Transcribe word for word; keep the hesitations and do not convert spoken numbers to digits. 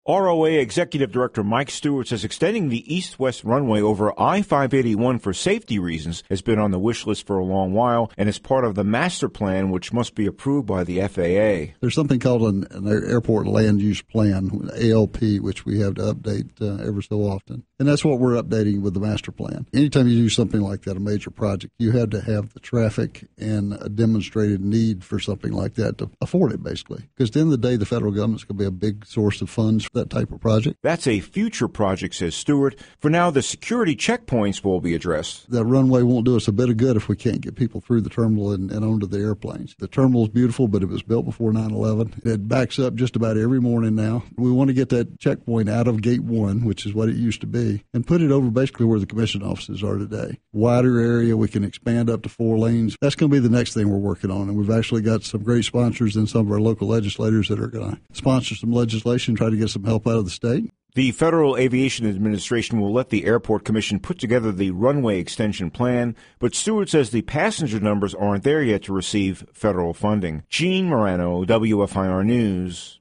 R O A Executive Director Mike Stewart says extending the east-west runway over I five eighty-one for safety reasons has been on the wish list for a long while and is part of the master plan, which must be approved by the F A A. There's something called an, an airport land use plan, A L P, which we have to update uh, ever so often. And that's what we're updating with the master plan. Anytime you do something like that, a major project, you have to have the traffic and a demonstrated need for something like that to afford it, basically. Because at the end of the day, the federal government's going to be a big source of funds that type of project. That's a future project, says Stewart. For now, the security checkpoints will be addressed. That runway won't do us a bit of good if we can't get people through the terminal and, and onto the airplanes. The terminal is beautiful, but it was built before nine eleven. It backs up just about every morning now. We want to get that checkpoint out of gate one, which is what it used to be, and put it over basically where the commission offices are today. Wider area, we can expand up to four lanes. That's going to be the next thing we're working on, and we've actually got some great sponsors and some of our local legislators that are going to sponsor some legislation, try to get some help out of the state. The Federal Aviation Administration will let the Airport Commission put together the runway extension plan, but Stewart says the passenger numbers aren't there yet to receive federal funding. Gene Morano, W F I R News.